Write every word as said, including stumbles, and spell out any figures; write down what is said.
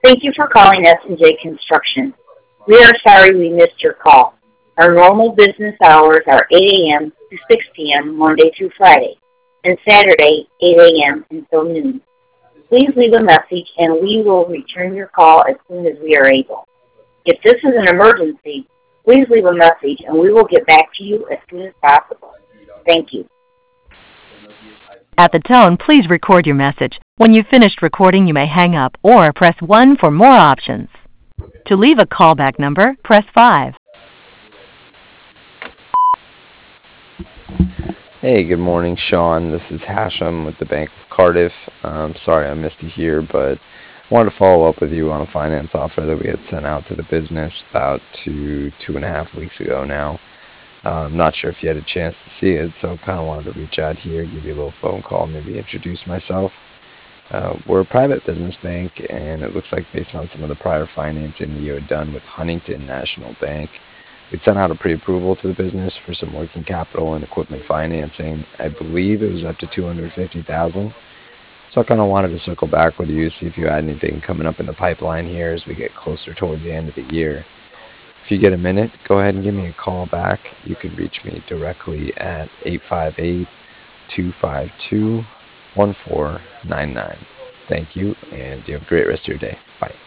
Thank you for calling S and J Construction. We are sorry we missed your call. Our normal business hours are eight a.m. to six p.m. Monday through Friday, and Saturday eight a.m. until noon. Please leave a message and we will return your call as soon as we are able. If this is an emergency, please leave a message and we will get back to you as soon as possible. Thank you. At the tone, please record your message. When you've finished recording, you may hang up or press one for more options. To leave a callback number, press five. Hey, good morning, Sean. This is Hashem with the Bank of Cardiff. Um, sorry I missed you here, but I wanted to follow up with you on a finance offer that we had sent out to the business about two, two and a half weeks ago now. Uh, I'm not sure if you had a chance to see it, so kind of wanted to reach out here, give you a little phone call, maybe introduce myself. Uh, we're a private business bank, and it looks like based on some of the prior financing that you had done with Huntington National Bank, we sent out a pre-approval to the business for some working capital and equipment financing. I believe it was up to two hundred fifty thousand dollars. So I kind of wanted to circle back with you, see if you had anything coming up in the pipeline here as we get closer towards the end of the year. If you get a minute, go ahead and give me a call back. You can reach me directly at eight five eight, two five two, one four nine nine. Thank you, and you have a great rest of your day. Bye.